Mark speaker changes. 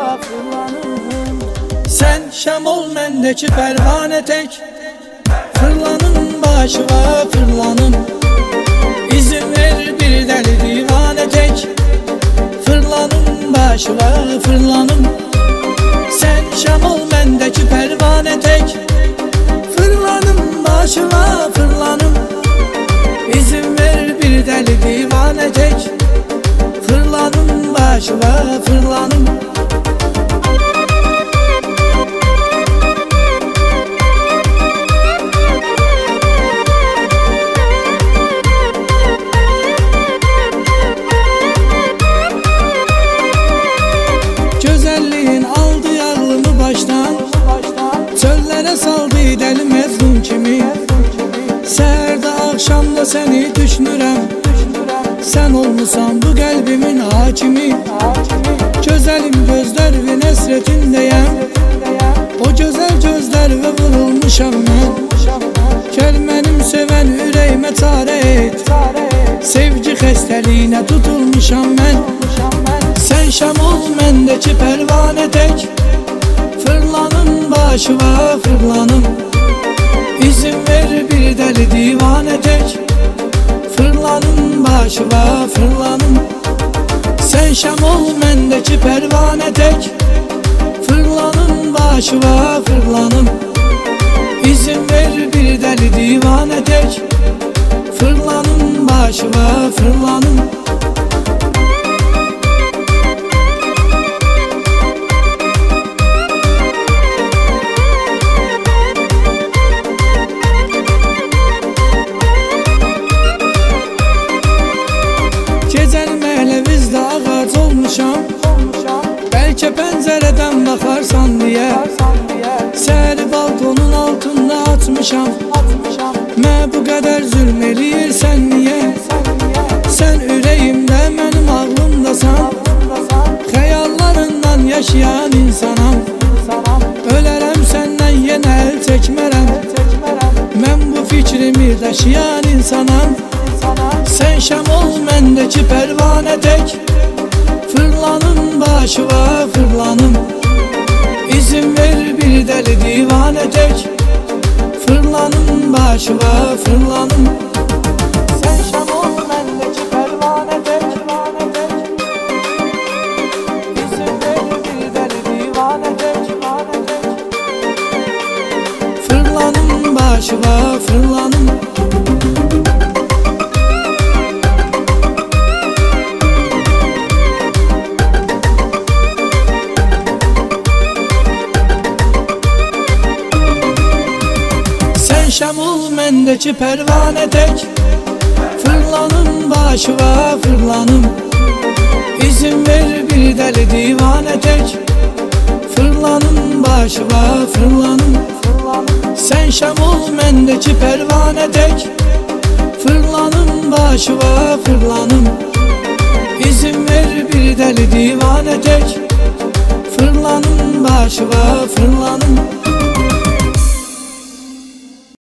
Speaker 1: fırlanım. Sen şam ol mendeki pervane tek, fırlanın başıma fırlanım. İzin ver bir deli divane tek, fırlanın başıma fırlanım. Sen şam ol mendeki pervane tek, fırlanın başıma fırlanım. İzin ver bir deli divane tek, fırlanın başıma fırlanım. Güzelliğin aldı yağlımı baştan, çöllere saldı deli mezun kimi. Səhərdə akşamda seni düşünürəm, sen olmusan bu kalbimin hakimi. Güzelim gözlerinin esretindeyim, o güzel gözlerine vurulmuşam ben. Gel benim seven yüreğime çare et, sevgi xəstəliyinə tutulmuşam ben. Sen şam ol mendeki pervane tek, fırlanın başıma fırlanım. İzin ver bir deli divane tek, fırlanın başıma fırlanım. Sen şam ol mendeki pervane tek, fırlanın başıma fırlanım. İzin ver bir deli divane tek, fırlanın başıma fırlanım. Belki pencereden bakarsan diye, seni balkonun altında atmışam. Ben bu kadar zulm eləyirsən niye? Sen yüreğimde benim ağlımdasan, hayallarından yaşayan insanam. Ölərəm senden yenə el çekmerem, ben bu fikrimi daşıyan insanam. Sen şam ol mendeki pervane tek, fırlanın başıma fırlanım. İzin ver bir deli divane tek, fırlanın başıma fırlanım. Sen şam ol mendeki pervane tek, İzin ver bir deli divane tek, fırlanın başıma fırlanım. Şam ol mendeki pervane tek, fırlanın başıma fırlanım. İzin ver bir deli divane tek, fırlanın başıma fırlanım. Sen şam ol mendeki pervane tek, fırlanın başıma fırlanım. İzin ver bir deli divane tek, fırlanın başıma fırlanım.